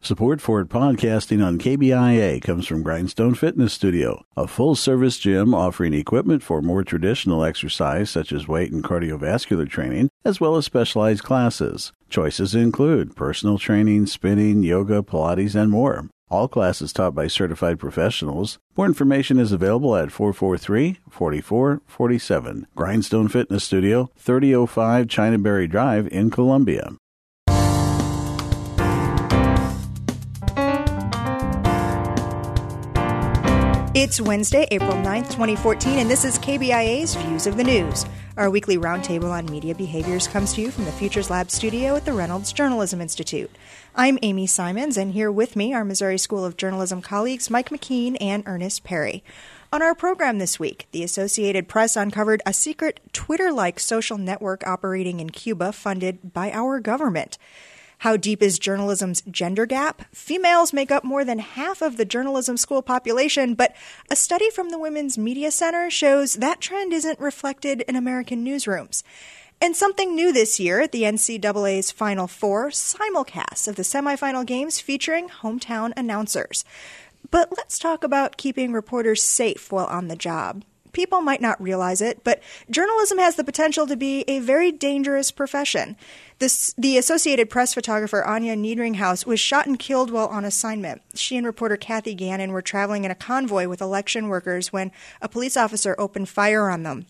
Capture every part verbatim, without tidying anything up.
Support for podcasting on K B I A comes from Grindstone Fitness Studio, a full-service gym offering equipment for more traditional exercise such as weight and cardiovascular training, as well as specialized classes. Choices include personal training, spinning, yoga, Pilates, and more. All classes taught by certified professionals. More information is available at four four three, four four four seven. Grindstone Fitness Studio, thirty oh five Chinaberry Drive in Columbia. It's Wednesday, April ninth, twenty fourteen, and this is K B I A's Views of the News. Our weekly roundtable on media behaviors comes to you from the Futures Lab studio at the Reynolds Journalism Institute. I'm Amy Simons, and here with me are Missouri School of Journalism colleagues Mike McKean and Ernest Perry. On our program this week, the Associated Press uncovered a secret Twitter-like social network operating in Cuba funded by our government. How deep is journalism's gender gap? Females make up more than half of the journalism school population, but a study from the Women's Media Center shows that trend isn't reflected in American newsrooms. And something new this year at the N C double A's Final Four, simulcasts of the semifinal games featuring hometown announcers. But let's talk about keeping reporters safe while on the job. People might not realize it, but journalism has the potential to be a very dangerous profession. This, the Associated Press photographer Anya Niedringhaus was shot and killed while on assignment. She and reporter Kathy Gannon were traveling in a convoy with election workers when a police officer opened fire on them.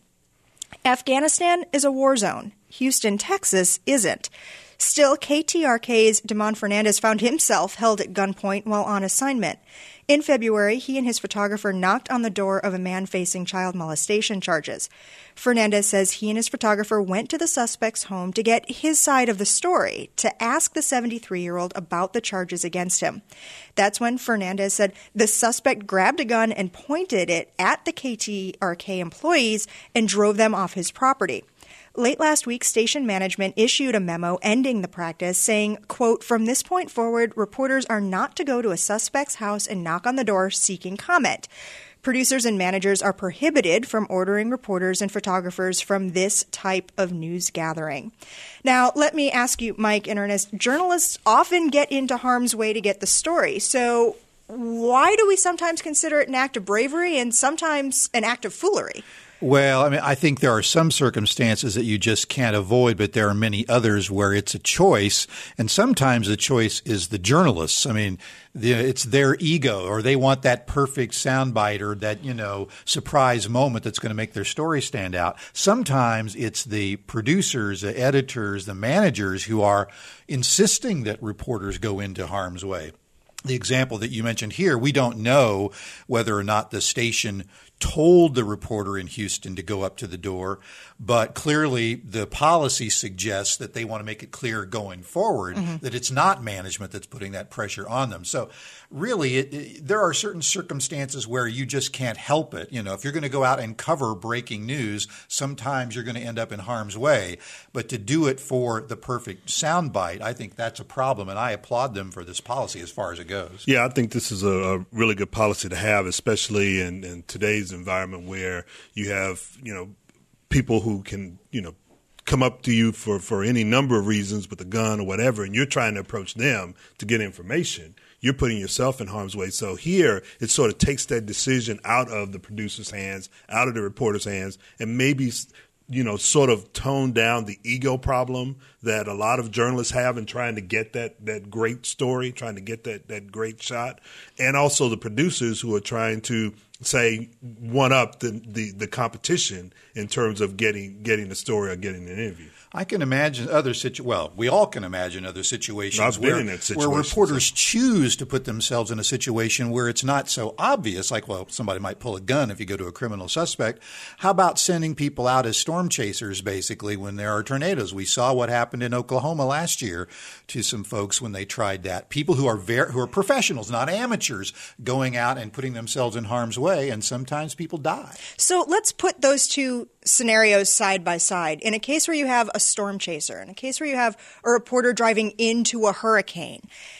Afghanistan is a war zone. Houston, Texas isn't. Still, K T R K's Damon Fernandez found himself held at gunpoint while on assignment. In February, he and his photographer knocked on the door of a man facing child molestation charges. Fernandez says he and his photographer went to the suspect's home to get his side of the story, to ask the seventy-three-year-old about the charges against him. That's when Fernandez said the suspect grabbed a gun and pointed it at the K T R K employees and drove them off his property. Late last week, station management issued a memo ending the practice, saying, quote, "From this point forward, reporters are not to go to a suspect's house and knock on the door seeking comment. Producers and managers are prohibited from ordering reporters and photographers from this type of news gathering." Now, let me ask you, Mike and Ernest, journalists often get into harm's way to get the story. So why do we sometimes consider it an act of bravery and sometimes an act of foolery? Well, I mean, I think there are some circumstances that you just can't avoid, but there are many others where it's a choice. And sometimes the choice is the journalists. I mean, the, it's their ego, or they want that perfect soundbite or that, you know, surprise moment that's going to make their story stand out. Sometimes it's the producers, the editors, the managers who are insisting that reporters go into harm's way. The example that you mentioned here, we don't know whether or not the station told the reporter in Houston to go up to the door, but clearly the policy suggests that they want to make it clear going forward mm-hmm. that it's not management that's putting that pressure on them. So really, it, it, there are certain circumstances where you just can't help it. You know, if you're going to go out and cover breaking news, sometimes you're going to end up in harm's way. But to do it for the perfect soundbite, I think that's a problem, and I applaud them for this policy as far as it goes. Yeah, I think this is a, a really good policy to have, especially in, in today's environment where you have, you know, people who can, you know, come up to you for, for any number of reasons with a gun or whatever, and you're trying to approach them to get information. You're putting yourself in harm's way. So here it sort of takes that decision out of the producer's hands, out of the reporter's hands, and maybe, you know, sort of tone down the ego problem that a lot of journalists have in trying to get that, that great story, trying to get that, that great shot, and also the producers who are trying to say one up the, the, the competition in terms of getting getting the story or getting an interview. I can imagine other situ- well, we all can imagine other situations, I've been where, in that situation, where reporters so. choose to put themselves in a situation where it's not so obvious, like, well, somebody might pull a gun if you go to a criminal suspect. How about sending people out as storm chasers, basically, when there are tornadoes? We saw what happened in Oklahoma last year to some folks when they tried that. People who are very, who are professionals, not amateurs, going out and putting themselves in harm's way, and sometimes people die. So let's put those two scenarios side by side. In a case where you have a storm chaser, in a case where you have a reporter driving into a hurricane,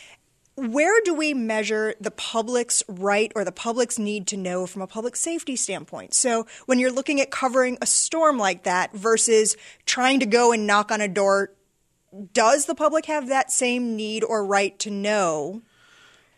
where do we measure the public's right or the public's need to know from a public safety standpoint? So when you're looking at covering a storm like that versus trying to go and knock on a door, does the public have that same need or right to know?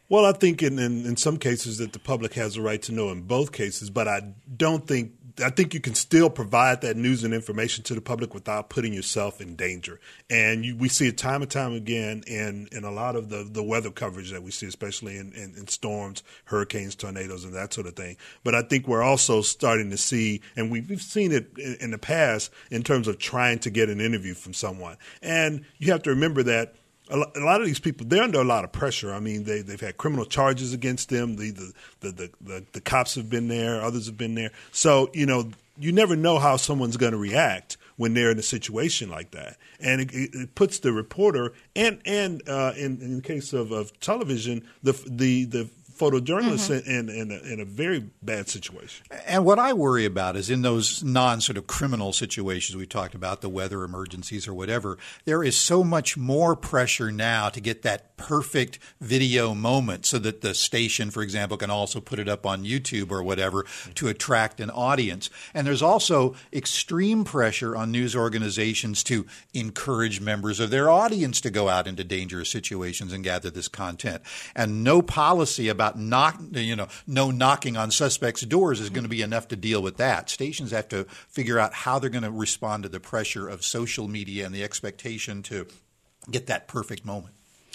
Well, I think in, in, in some cases that the public has a right to know in both cases, but I don't think I think you can still provide that news and information to the public without putting yourself in danger. And you, we see it time and time again in, in a lot of the, the weather coverage that we see, especially in, in, in storms, hurricanes, tornadoes, and that sort of thing. But I think we're also starting to see, and we've, we've seen it in, in the past in terms of trying to get an interview from someone. And you have to remember that a lot of these people, they're under a lot of pressure. I mean, they, they've had criminal charges against them. The the, the, the, the the cops have been there. Others have been there. So, you know, you never know how someone's going to react when they're in a situation like that. And it, it puts the reporter and, and uh, in, in the case of, of television, the the the photojournalists mm-hmm. in, in, a, in a very bad situation. And what I worry about is in those non-sort of criminal situations we talked about, the weather emergencies or whatever, there is so much more pressure now to get that perfect video moment so that the station, for example, can also put it up on YouTube or whatever to attract an audience. And there's also extreme pressure on news organizations to encourage members of their audience to go out into dangerous situations and gather this content. And no policy about knock, you know, no knocking on suspects' doors is going to be enough to deal with that. Stations have to figure out how they're going to respond to the pressure of social media and the expectation to get that perfect moment.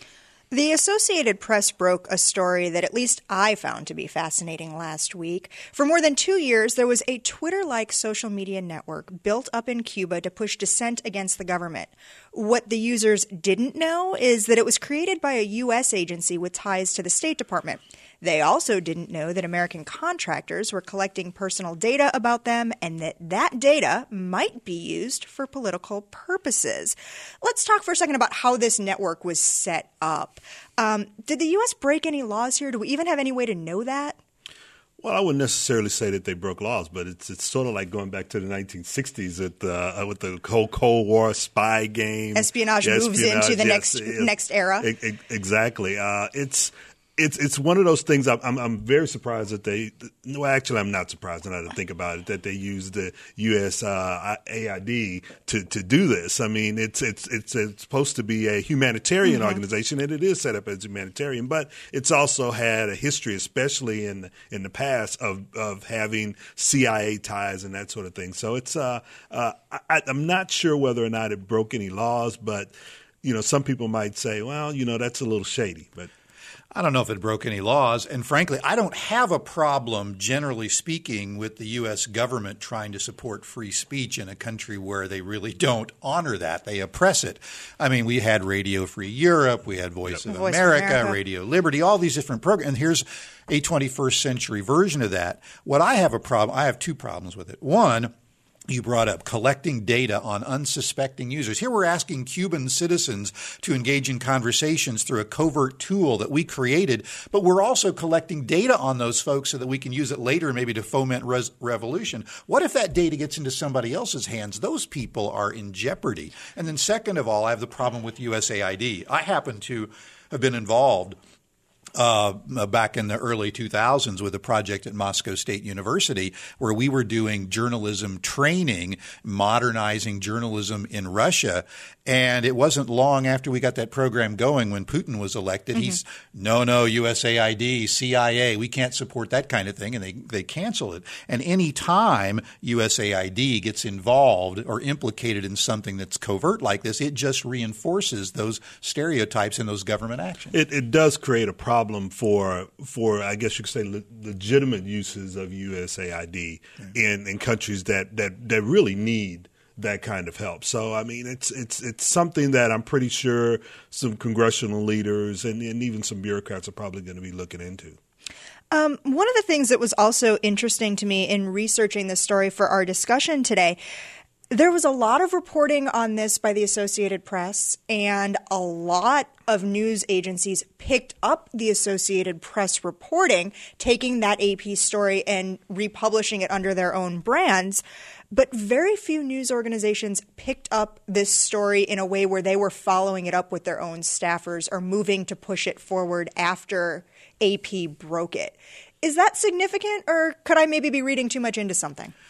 The Associated Press broke a story that at least I found to be fascinating last week. For more than two years, there was a Twitter-like social media network built up in Cuba to push dissent against the government. What the users didn't know is that it was created by a U S agency with ties to the State Department. They also didn't know that American contractors were collecting personal data about them and that that data might be used for political purposes. Let's talk for a second about how this network was set up. Um, did the U S break any laws here? Do we even have any way to know that? Well, I wouldn't necessarily say that they broke laws, but it's it's sort of like going back to the nineteen sixties at the, uh, with the whole Cold War spy game. Espionage yeah, moves espionage, into the yes, next it, next era. It, it, exactly. Uh, it's it's it's one of those things. I'm I'm, I'm very surprised that they. Well, actually, I'm not surprised now to think about it that they used the U S uh, A I D to, to do this. I mean, it's it's it's, it's supposed to be a humanitarian mm-hmm. organization, and it is set up as humanitarian, but it's also had a history, especially in in the past, of of having C I A ties and that sort of thing. So it's uh, uh I, I'm not sure whether or not it broke any laws, but you know, some people might say, well, you know, that's a little shady, but. I don't know if it broke any laws. And frankly, I don't have a problem, generally speaking, with the U S government trying to support free speech in a country where they really don't honor that. They oppress it. I mean, we had Radio Free Europe. We had Voice, yep. of, Voice America, of America, Radio Liberty, all these different programs. And here's a twenty-first century version of that. What I have a problem – I have two problems with it. One – you brought up collecting data on unsuspecting users. Here we're asking Cuban citizens to engage in conversations through a covert tool that we created, but we're also collecting data on those folks so that we can use it later maybe to foment res- revolution. What if that data gets into somebody else's hands? Those people are in jeopardy. And then second of all, I have the problem with U S A I D. I happen to have been involved Uh, back in the early two thousands with a project at Moscow State University where we were doing journalism training, modernizing journalism in Russia. And it wasn't long after we got that program going when Putin was elected. Mm-hmm. He's, no, no, U S A I D, C I A, we can't support that kind of thing. And they, they cancel it. And any time U S A I D gets involved or implicated in something that's covert like this, it just reinforces those stereotypes in those government actions. It, it does create a problem. Problem for for I guess you could say le- legitimate uses of U S A I D yeah. in, in countries that, that, that really need that kind of help. So I mean it's it's it's something that I'm pretty sure some congressional leaders and, and even some bureaucrats are probably going to be looking into. Um, one of the things that was also interesting to me in researching this story for our discussion today, there was a lot of reporting on this by the Associated Press, and a lot of news agencies picked up the Associated Press reporting, taking that A P story and republishing it under their own brands. But very few news organizations picked up this story in a way where they were following it up with their own staffers or moving to push it forward after A P broke it. Is that significant, or could I maybe be reading too much into something?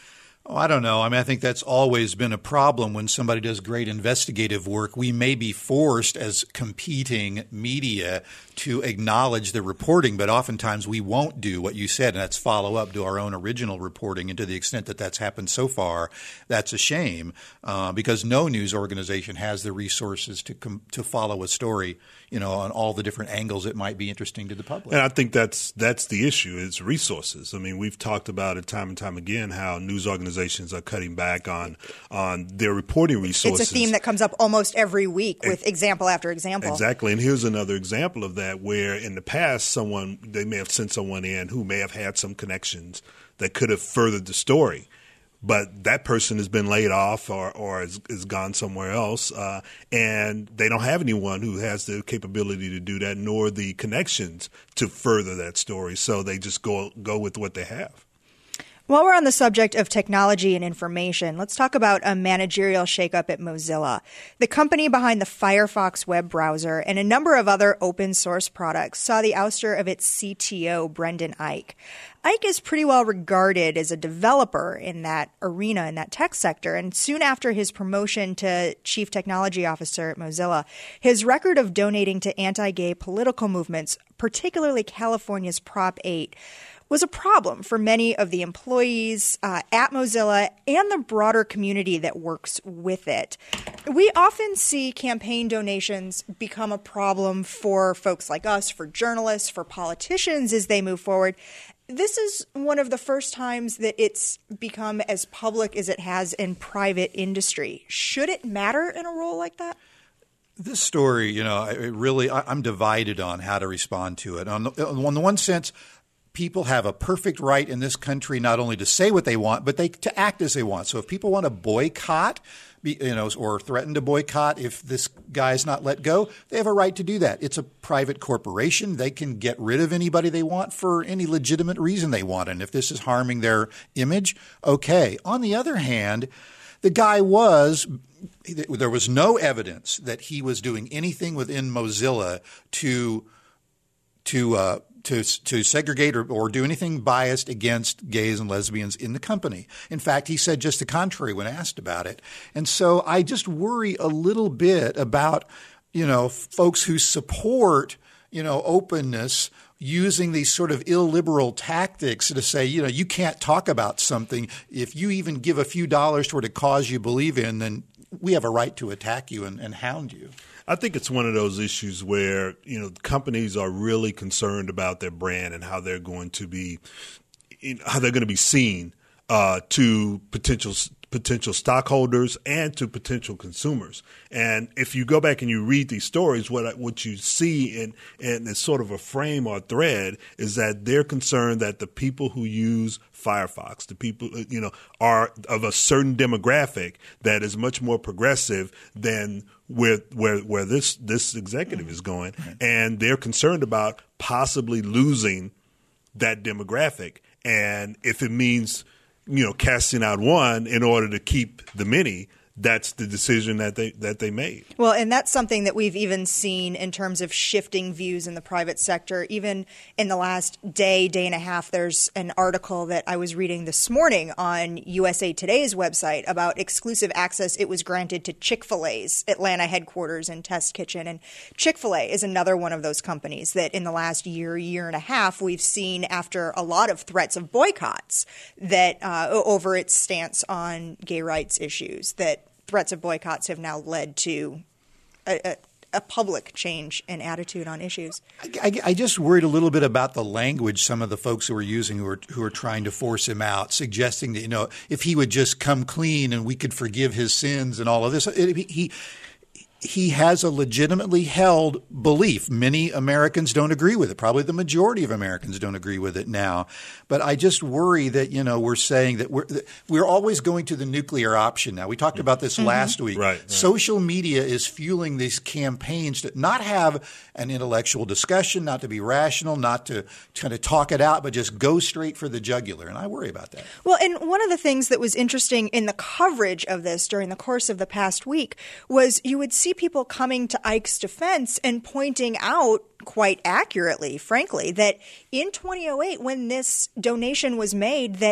Oh, I don't know. I mean, I think that's always been a problem when somebody does great investigative work. We may be forced as competing media to acknowledge the reporting, but oftentimes we won't do what you said, and that's follow up to our own original reporting. And to the extent that that's happened so far, that's a shame uh, because no news organization has the resources to com- to follow a story, you know, on all the different angles it might be interesting to the public. And I think that's that's the issue is resources. I mean, we've talked about it time and time again how news organizations are cutting back on on their reporting resources. It's a theme that comes up almost every week with example after example. Exactly. And here's another example of that where in the past someone they may have sent someone in who may have had some connections that could have furthered the story. But that person has been laid off or, or is, is gone somewhere else, uh, and they don't have anyone who has the capability to do that, nor the connections to further that story. So they just go go with what they have. While we're on the subject of technology and information, let's talk about a managerial shakeup at Mozilla. The company behind the Firefox web browser and a number of other open source products saw the ouster of its C T O, Brendan Eich. Eich is pretty well regarded as a developer in that arena, in that tech sector, and soon after his promotion to Chief Technology Officer at Mozilla, his record of donating to anti-gay political movements, particularly California's Prop eight, was a problem for many of the employees uh, at Mozilla and the broader community that works with it. We often see campaign donations become a problem for folks like us, for journalists, for politicians as they move forward. This is one of the first times that it's become as public as it has in private industry. Should it matter in a role like that? This story, you know, it really, I'm divided on how to respond to it. On the, on the one sense, people have a perfect right in this country not only to say what they want, but they to act as they want. So if people want to boycott, you know, or threaten to boycott if this guy's not let go, they have a right to do that. It's a private corporation. They can get rid of anybody they want for any legitimate reason they want. And if this is harming their image, okay. On the other hand, the guy was – there was no evidence that he was doing anything within Mozilla to to uh, – to to segregate or, or do anything biased against gays and lesbians in the company. In fact, he said just the contrary when asked about it. And so I just worry a little bit about, you know, folks who support, you know, openness using these sort of illiberal tactics to say, you know, you can't talk about something. If you even give a few dollars toward a cause you believe in, then we have a right to attack you and, and hound you. I think it's one of those issues where, you know, companies are really concerned about their brand and how they're going to be, how they're going to be seen uh, to potential potential stockholders and to potential consumers. And if you go back and you read these stories, what what you see in in this sort of a frame or thread is that they're concerned that the people who use Firefox, the people, you know, are of a certain demographic that is much more progressive than where where where this this executive is going, and they're concerned about possibly losing that demographic. And if it means, you know, casting out one in order to keep the many, that's the decision that they that they made. Well, and that's something that we've even seen in terms of shifting views in the private sector. Even in the last day, day and a half, there's an article that I was reading this morning on U S A Today's website about exclusive access it was granted to Chick-fil-A's Atlanta headquarters and test kitchen. And Chick-fil-A is another one of those companies that in the last year, year and a half, we've seen after a lot of threats of boycotts that uh, over its stance on gay rights issues, that threats of boycotts have now led to a, a, a public change in attitude on issues. I, I, I just worried a little bit about the language some of the folks who are using who are, who are trying to force him out, suggesting that, you know, if he would just come clean and we could forgive his sins and all of this. It, he he has a legitimately held belief. Many Americans don't agree with it. Probably the majority of Americans don't agree with it now. But I just worry that, you know, we're saying that we're that we're always going to the nuclear option now. We talked about this mm-hmm. last week. Right, right. Social media is fueling these campaigns to not have an intellectual discussion, not to be rational, not to kind of talk it out, but just go straight for the jugular. And I worry about that. Well, and one of the things that was interesting in the coverage of this during the course of the past week was you would see people coming to Eich's defense and pointing out quite accurately, frankly, that in twenty oh eight, when this donation was made, that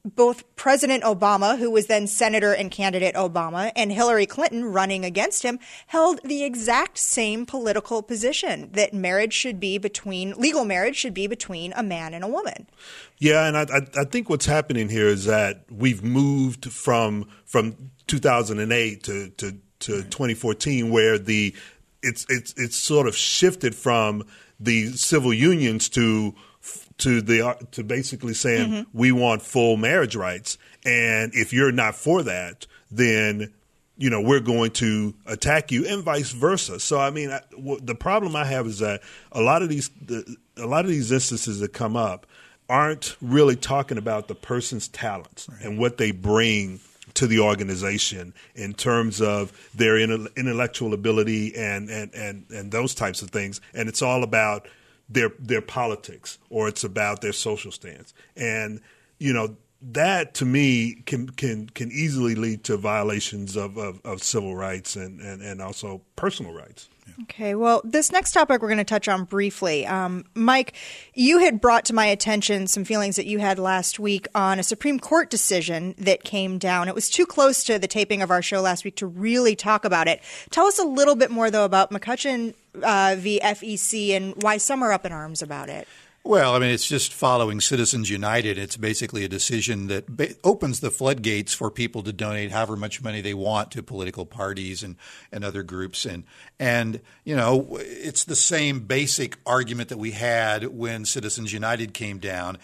both President Obama, who was then Senator and candidate Obama, and Hillary Clinton running against him held the exact same political position that marriage should be between legal marriage should be between a man and a woman. Yeah, and I, I think what's happening here is that we've moved from from two thousand eight to to, to right. twenty fourteen, where the it's it's it's sort of shifted from the civil unions to to the to basically saying mm-hmm. we want full marriage rights, and if you're not for that, then you know we're going to attack you, and vice versa. So I mean, I, w- the problem I have is that a lot of these the, a lot of these instances that come up aren't really talking about the person's talents right. and what they bring to the organization in terms of their intellectual ability and, and, and, and those types of things. And it's all about their their politics, or it's about their social stance. And, you know, that to me can can, can easily lead to violations of, of, of civil rights and, and, and also personal rights. Okay, well, this next topic we're going to touch on briefly. Um, Mike, you had brought to my attention some feelings that you had last week on a Supreme Court decision that came down. It was too close to the taping of our show last week to really talk about it. Tell us a little bit more, though, about McCutcheon uh, v. F E C and why some are up in arms about it. Well, I mean, it's just following Citizens United. It's basically a decision that ba- opens the floodgates for people to donate however much money they want to political parties and, and other groups. And, and, you know, it's the same basic argument that we had when Citizens United came down.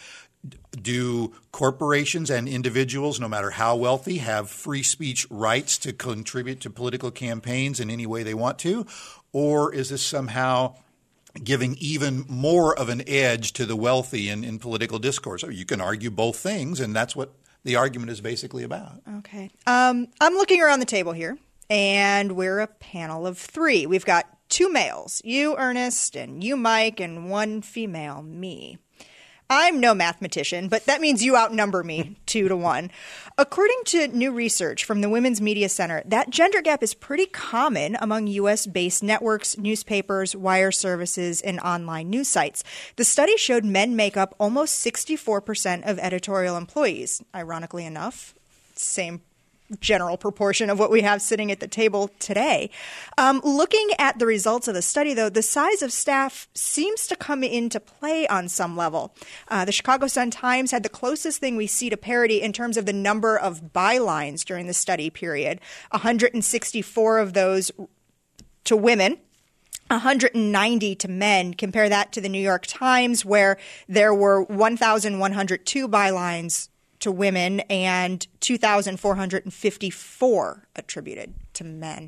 Do corporations and individuals, no matter how wealthy, have free speech rights to contribute to political campaigns in any way they want to? Or is this somehow giving even more of an edge to the wealthy in, in political discourse? You can argue both things, and that's what the argument is basically about. Okay. Um, I'm looking around the table here, and we're a panel of three. We've got two males, you, Ernest, and you, Mike, and one female, me. I'm no mathematician, but that means you outnumber me two to one. According to new research from the Women's Media Center, that gender gap is pretty common among U S-based networks, newspapers, wire services, and online news sites. The study showed men make up almost sixty-four percent of editorial employees. Ironically enough, same general proportion of what we have sitting at the table today. Um, looking at the results of the study, though, the size of staff seems to come into play on some level. Uh, the Chicago Sun-Times had the closest thing we see to parity in terms of the number of bylines during the study period, one hundred sixty-four of those to women, one hundred ninety to men. Compare that to the New York Times, where there were one thousand one hundred two bylines to women and two thousand four hundred fifty-four attributed to men.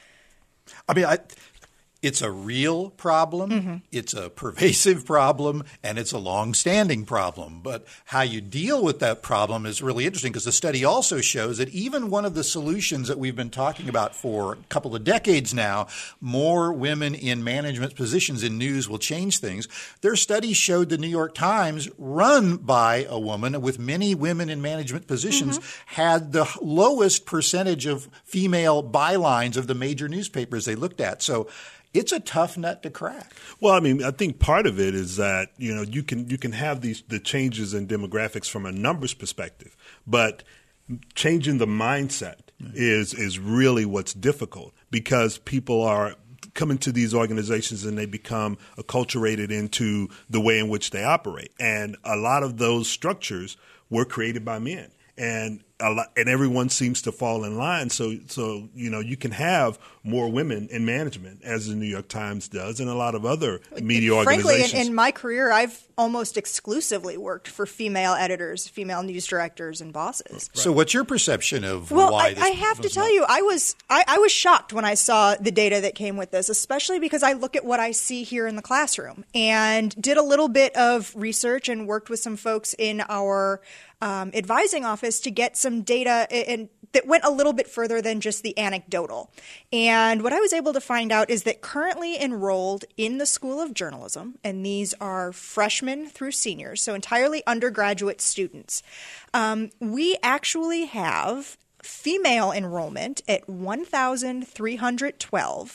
I mean, I, it's a real problem. Mm-hmm. It's a pervasive problem, and it's a long-standing problem. But how you deal with that problem is really interesting, because the study also shows that even one of the solutions that we've been talking about for a couple of decades now, more women in management positions in news will change things. Their study showed the New York Times, run by a woman with many women in management positions, mm-hmm. had the lowest percentage of female bylines of the major newspapers they looked at. So it's a tough nut to crack. Well, I mean, I think part of it is that, you know, you can you can have these the changes in demographics from a numbers perspective, but changing the mindset mm-hmm. is is really what's difficult, because people are coming to these organizations and they become acculturated into the way in which they operate. And a lot of those structures were created by men. And a lot, and everyone seems to fall in line. So, so you know, you can have more women in management, as the New York Times does, and a lot of other media Frankly, organizations. Frankly, in, in my career, I've almost exclusively worked for female editors, female news directors, and bosses. Right. So, what's your perception of well, why I, this I have to tell not- you, I was I, I was shocked when I saw the data that came with this, especially because I look at what I see here in the classroom, and did a little bit of research and worked with some folks in our Um, advising office to get some data and that went a little bit further than just the anecdotal. And what I was able to find out is that currently enrolled in the School of Journalism, and these are freshmen through seniors, so entirely undergraduate students, um, we actually have female enrollment at one thousand three hundred twelve,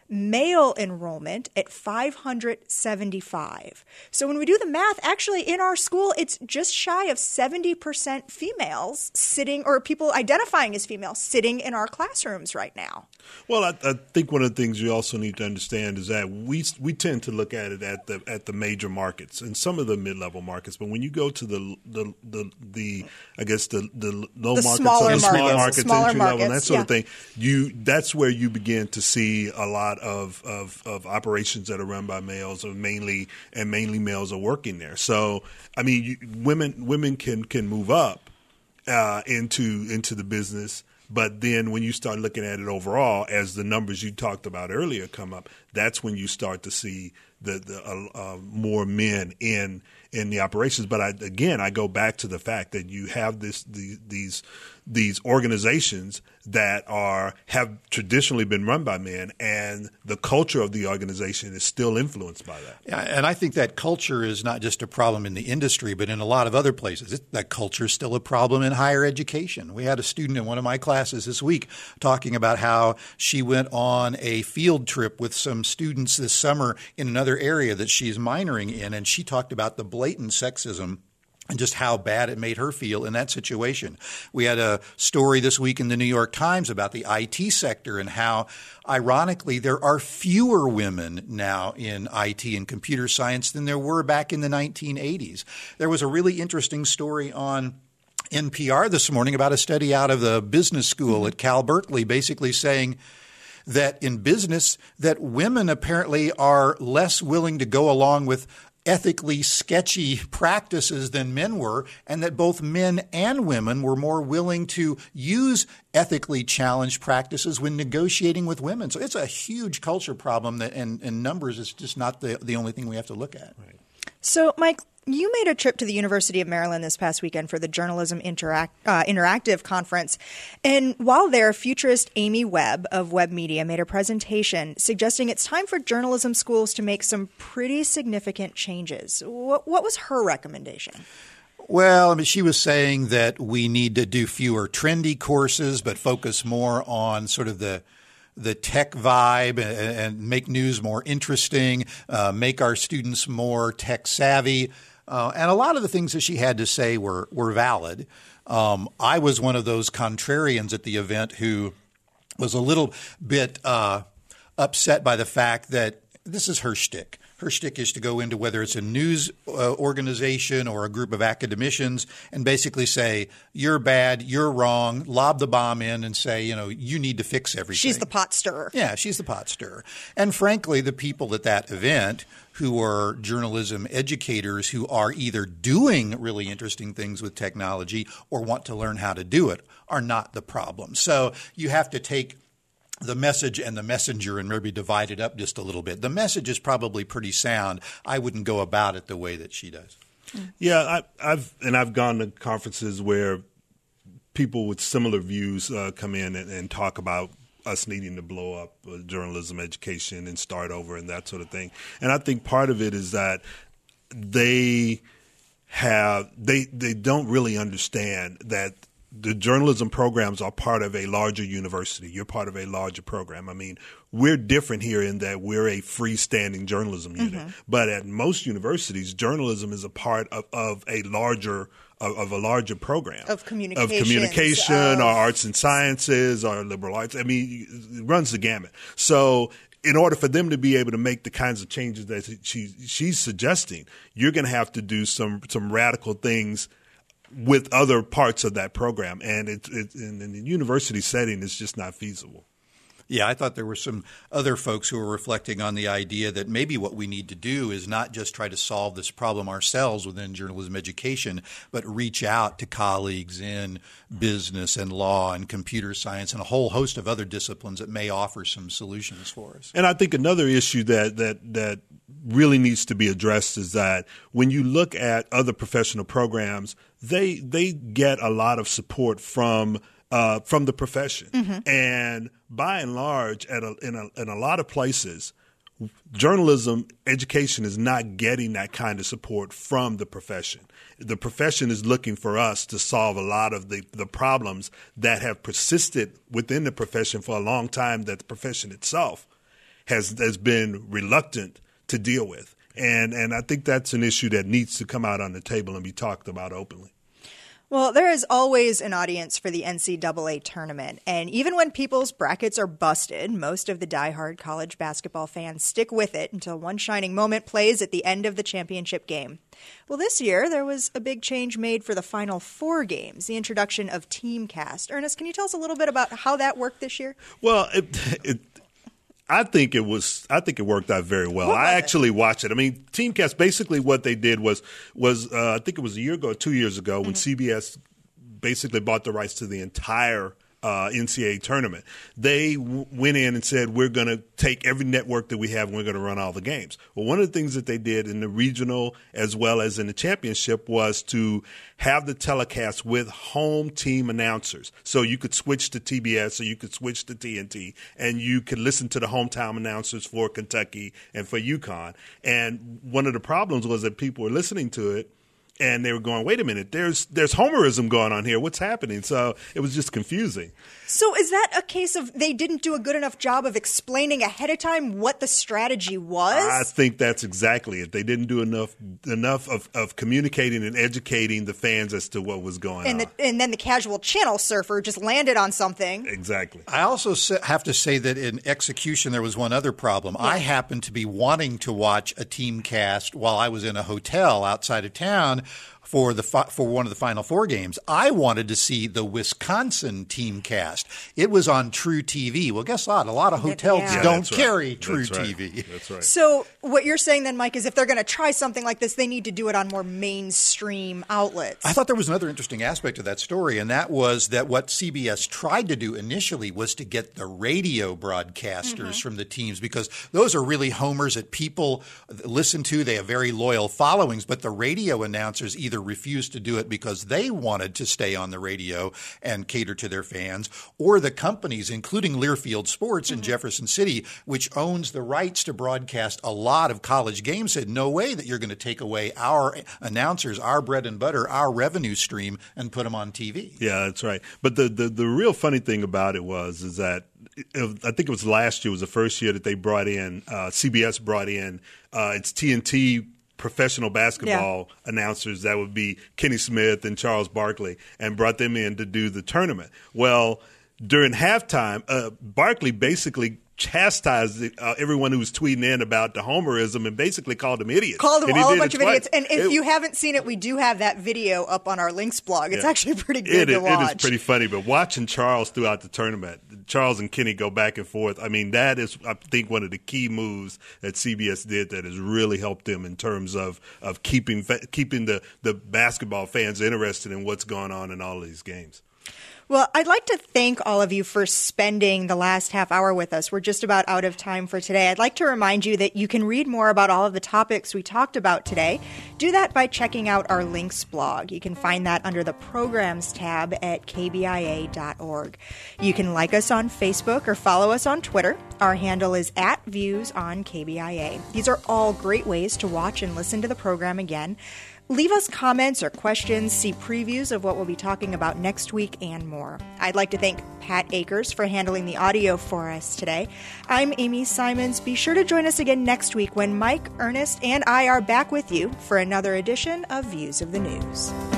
male enrollment at five hundred seventy-five. So when we do the math, actually in our school, it's just shy of seventy percent females sitting, or people identifying as female, sitting in our classrooms right now. Well, I, I think one of the things you also need to understand is that we we tend to look at it at the at the major markets and some of the mid-level markets, but when you go to the the the, the I guess the the low the markets, smaller the smaller markets, markets, smaller entry markets, level, and that sort yeah. of thing, you that's where you begin to see a lot of, of of operations that are run by males, or mainly and mainly males are working there. So, I mean, you, women women can can move up uh, into into the business. But then when you start looking at it overall, as the numbers you talked about earlier come up, that's when you start to see the, the uh, uh, more men in in the operations. But I, again, I go back to the fact that you have this the, these these organizations that are have traditionally been run by men, and the culture of the organization is still influenced by that. Yeah, and I think that culture is not just a problem in the industry, but in a lot of other places. It, that culture is still a problem in higher education. We had a student in one of my classes this week talking about how she went on a field trip with some students this summer in another area that she's minoring in, and she talked about the blatant sexism and just how bad it made her feel in that situation. We had a story this week in the New York Times about the I T sector and how, ironically, there are fewer women now in I T and computer science than there were back in the nineteen eighties. There was a really interesting story on N P R this morning about a study out of the business school at Cal Berkeley, basically saying that in business that women apparently are less willing to go along with ethically sketchy practices than men were, and that both men and women were more willing to use ethically challenged practices when negotiating with women. So it's a huge culture problem that, and, and numbers is just not the, the only thing we have to look at. Right. So, Mike, you made a trip to the University of Maryland this past weekend for the Journalism Interact, uh, Interactive Conference. And while there, futurist Amy Webb of Webb Media made a presentation suggesting it's time for journalism schools to make some pretty significant changes. What, what was her recommendation? Well, I mean, she was saying that we need to do fewer trendy courses, but focus more on sort of the the tech vibe and, and make news more interesting, uh, make our students more tech savvy. Uh, and a lot of the things that she had to say were were valid. Um, I was one of those contrarians at the event who was a little bit uh, upset by the fact that this is her shtick. Her shtick is to go into whether it's a news uh, organization or a group of academicians and basically say, you're bad, you're wrong, lob the bomb in and say, you know, you need to fix everything. She's the pot stirrer. Yeah, she's the pot stirrer. And frankly, the people at that event who are journalism educators who are either doing really interesting things with technology or want to learn how to do it are not the problem. So you have to take the message and the messenger and maybe divide it up just a little bit. The message is probably pretty sound. I wouldn't go about it the way that she does. Yeah, I, I've and I've gone to conferences where people with similar views uh, come in and, and talk about us needing to blow up uh, journalism education and start over and that sort of thing. And I think part of it is that they have they they don't really understand that the journalism programs are part of a larger university. You're part of a larger program. I mean, we're different here in that we're a freestanding journalism unit. Mm-hmm. But at most universities, journalism is a part of, of a larger of, of a larger program of communication, of communication, of or arts and sciences, or liberal arts. I mean, it runs the gamut. So, in order for them to be able to make the kinds of changes that she she's suggesting, you're going to have to do some some radical things with other parts of that program, and it, it in, in the university setting, it's just not feasible. Yeah, I thought there were some other folks who were reflecting on the idea that maybe what we need to do is not just try to solve this problem ourselves within journalism education, but reach out to colleagues in business and law and computer science and a whole host of other disciplines that may offer some solutions for us. And I think another issue that that that really needs to be addressed is that when you look at other professional programs, they they get a lot of support from uh, from the profession, mm-hmm. and by and large, at a, in a in a lot of places, journalism education is not getting that kind of support from the profession. The profession is looking for us to solve a lot of the, the problems that have persisted within the profession for a long time that the profession itself has has been reluctant to deal with. And and I think that's an issue that needs to come out on the table and be talked about openly. Well, there is always an audience for the N C double A tournament, and even when people's brackets are busted, most of the diehard college basketball fans stick with it until one shining moment plays at the end of the championship game. Well, this year, there was a big change made for the Final Four games, the introduction of TeamCast. Ernest, can you tell us a little bit about how that worked this year? Well, it, it I think it was. I think it worked out very well. I actually it? watched it. I mean, TeamCast. Basically, what they did was was uh, I think it was a year ago, or two years ago, when mm-hmm. C B S basically bought the rights to the entire uh, N C double A tournament. They w- went in and said, "We're going to take every network that we have and we're going to run all the games." Well, one of the things that they did in the regional as well as in the championship was to have the telecast with home team announcers. So you could switch to T B S or you could switch to T N T, and you could listen to the hometown announcers for Kentucky and for UConn. And one of the problems was that people were listening to it, and they were going, wait a minute, there's there's homerism going on here. What's happening? So it was just confusing. So is that a case of they didn't do a good enough job of explaining ahead of time what the strategy was? I think that's exactly it. They didn't do enough enough of, of communicating and educating the fans as to what was going and on. The, and then the casual channel surfer just landed on something. Exactly. I also have to say that in execution there was one other problem. Yeah. I happened to be wanting to watch a TeamCast while I was in a hotel outside of town for the for one of the Final Four games. I wanted to see the Wisconsin TeamCast. It was on True T V. Well, guess what? A lot of hotels yeah. don't yeah, carry right. True that's T V. Right. That's right. So what you're saying then, Mike, is if they're going to try something like this, they need to do it on more mainstream outlets. I thought there was another interesting aspect of that story, and that was that what C B S tried to do initially was to get the radio broadcasters mm-hmm. from the teams, because those are really homers that people listen to. They have very loyal followings, but the radio announcers either refused to do it because they wanted to stay on the radio and cater to their fans, or the companies, including Learfield Sports mm-hmm. in Jefferson City, which owns the rights to broadcast a lot of college games, said, no way that you're going to take away our announcers, our bread and butter, our revenue stream, and put them on T V. Yeah, that's right. But the, the, the real funny thing about it was is that it, I think it was last year was the first year that they brought in, uh, C B S brought in uh, its T N T professional basketball yeah. announcers. That would be Kenny Smith and Charles Barkley, and brought them in to do the tournament. Well, during halftime, uh, Barkley basically chastised uh, everyone who was tweeting in about the homerism and basically called them idiots. Called them and all a bunch of twice. idiots. And if it, you haven't seen it, we do have that video up on our Links blog. It's yeah. actually pretty good it, to watch. It is pretty funny. But watching Charles throughout the tournament, Charles and Kenny go back and forth. I mean, that is, I think, one of the key moves that C B S did that has really helped them in terms of, of keeping keeping the, the basketball fans interested in what's going on in all of these games. Well, I'd like to thank all of you for spending the last half hour with us. We're just about out of time for today. I'd like to remind you that you can read more about all of the topics we talked about today. Do that by checking out our Links blog. You can find that under the Programs tab at k b i a dot org. You can like us on Facebook or follow us on Twitter. Our handle is at Views on K B I A. These are all great ways to watch and listen to the program again. Leave us comments or questions, see previews of what we'll be talking about next week, and more. I'd like to thank Pat Akers for handling the audio for us today. I'm Amy Simons. Be sure to join us again next week when Mike, Ernest, and I are back with you for another edition of Views of the News.